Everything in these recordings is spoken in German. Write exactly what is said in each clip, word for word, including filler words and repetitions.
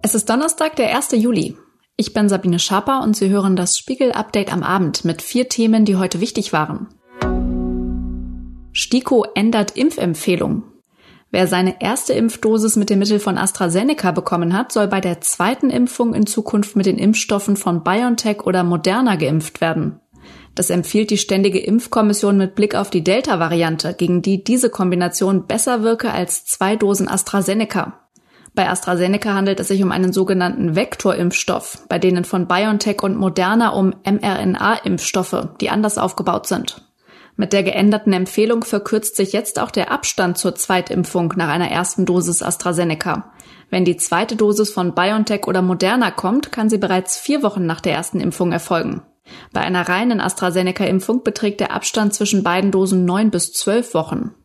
Es ist Donnerstag, der erste Juli. Ich bin Sabine Schaper und Sie hören das Spiegel-Update am Abend mit vier Themen, die heute wichtig waren. STIKO ändert Impfempfehlung. Wer seine erste Impfdosis mit dem Mittel von AstraZeneca bekommen hat, soll bei der zweiten Impfung in Zukunft mit den Impfstoffen von BioNTech oder Moderna geimpft werden. Das empfiehlt die Ständige Impfkommission mit Blick auf die Delta-Variante, gegen die diese Kombination besser wirke als zwei Dosen AstraZeneca. Bei AstraZeneca handelt es sich um einen sogenannten Vektorimpfstoff, bei denen von BioNTech und Moderna um mRNA-Impfstoffe, die anders aufgebaut sind. Mit der geänderten Empfehlung verkürzt sich jetzt auch der Abstand zur Zweitimpfung nach einer ersten Dosis AstraZeneca. Wenn die zweite Dosis von BioNTech oder Moderna kommt, kann sie bereits vier Wochen nach der ersten Impfung erfolgen. Bei einer reinen AstraZeneca-Impfung beträgt der Abstand zwischen beiden Dosen neun bis zwölf Wochen.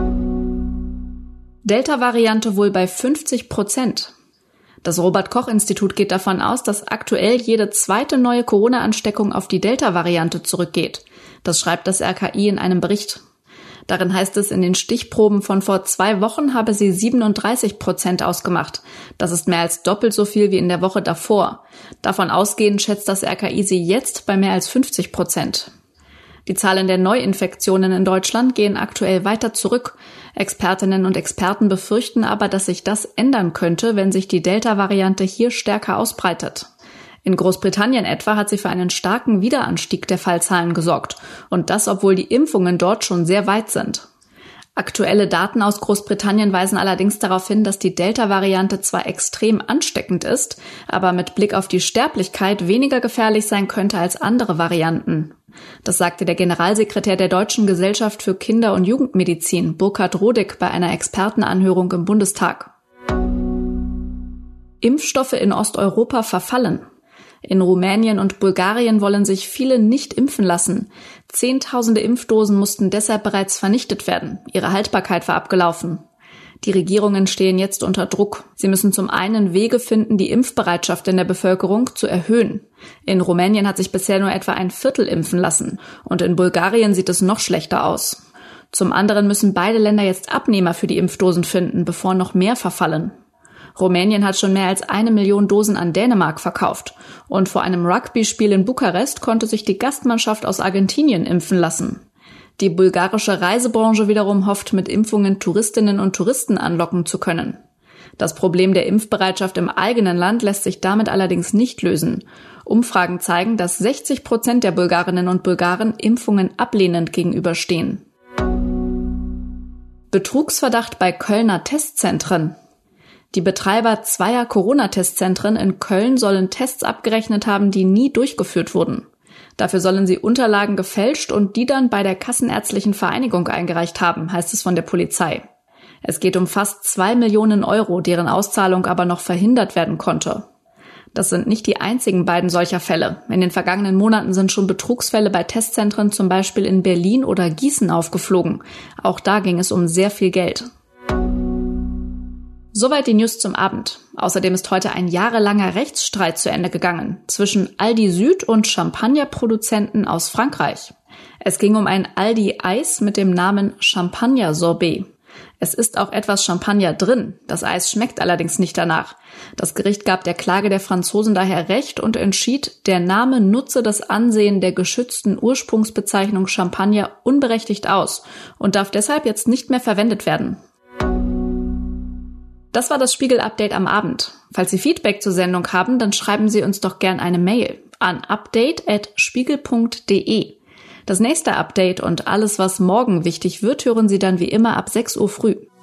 Delta-Variante wohl bei fünfzig Prozent. Das Robert-Koch-Institut geht davon aus, dass aktuell jede zweite neue Corona-Ansteckung auf die Delta-Variante zurückgeht. Das schreibt das R K I in einem Bericht. Darin heißt es, in den Stichproben von vor zwei Wochen habe sie siebenunddreißig Prozent ausgemacht. Das ist mehr als doppelt so viel wie in der Woche davor. Davon ausgehend schätzt das R K I sie jetzt bei mehr als fünfzig Prozent. Die Zahlen der Neuinfektionen in Deutschland gehen aktuell weiter zurück. Expertinnen und Experten befürchten aber, dass sich das ändern könnte, wenn sich die Delta-Variante hier stärker ausbreitet. In Großbritannien etwa hat sie für einen starken Wiederanstieg der Fallzahlen gesorgt. Und das, obwohl die Impfungen dort schon sehr weit sind. Aktuelle Daten aus Großbritannien weisen allerdings darauf hin, dass die Delta-Variante zwar extrem ansteckend ist, aber mit Blick auf die Sterblichkeit weniger gefährlich sein könnte als andere Varianten. Das sagte der Generalsekretär der Deutschen Gesellschaft für Kinder- und Jugendmedizin, Burkhard Rodig, bei einer Expertenanhörung im Bundestag. Impfstoffe in Osteuropa verfallen. In Rumänien und Bulgarien wollen sich viele nicht impfen lassen. Zehntausende Impfdosen mussten deshalb bereits vernichtet werden. Ihre Haltbarkeit war abgelaufen. Die Regierungen stehen jetzt unter Druck. Sie müssen zum einen Wege finden, die Impfbereitschaft in der Bevölkerung zu erhöhen. In Rumänien hat sich bisher nur etwa ein Viertel impfen lassen. Und in Bulgarien sieht es noch schlechter aus. Zum anderen müssen beide Länder jetzt Abnehmer für die Impfdosen finden, bevor noch mehr verfallen. Rumänien hat schon mehr als eine Million Dosen an Dänemark verkauft. Und vor einem Rugby-Spiel in Bukarest konnte sich die Gastmannschaft aus Argentinien impfen lassen. Die bulgarische Reisebranche wiederum hofft, mit Impfungen Touristinnen und Touristen anlocken zu können. Das Problem der Impfbereitschaft im eigenen Land lässt sich damit allerdings nicht lösen. Umfragen zeigen, dass sechzig Prozent der Bulgarinnen und Bulgaren Impfungen ablehnend gegenüberstehen. Betrugsverdacht bei Kölner Testzentren. Die Betreiber zweier Corona-Testzentren in Köln sollen Tests abgerechnet haben, die nie durchgeführt wurden. Dafür sollen sie Unterlagen gefälscht und die dann bei der Kassenärztlichen Vereinigung eingereicht haben, heißt es von der Polizei. Es geht um fast zwei Millionen Euro, deren Auszahlung aber noch verhindert werden konnte. Das sind nicht die einzigen beiden solcher Fälle. In den vergangenen Monaten sind schon Betrugsfälle bei Testzentren zum Beispiel in Berlin oder Gießen aufgeflogen. Auch da ging es um sehr viel Geld. Soweit die News zum Abend. Außerdem ist heute ein jahrelanger Rechtsstreit zu Ende gegangen zwischen Aldi Süd und Champagnerproduzenten aus Frankreich. Es ging um ein Aldi-Eis mit dem Namen Champagner Sorbet. Es ist auch etwas Champagner drin. Das Eis schmeckt allerdings nicht danach. Das Gericht gab der Klage der Franzosen daher Recht und entschied, der Name nutze das Ansehen der geschützten Ursprungsbezeichnung Champagner unberechtigt aus und darf deshalb jetzt nicht mehr verwendet werden. Das war das Spiegel-Update am Abend. Falls Sie Feedback zur Sendung haben, dann schreiben Sie uns doch gern eine Mail an update at spiegel punkt de. Das nächste Update und alles, was morgen wichtig wird, hören Sie dann wie immer ab sechs Uhr früh.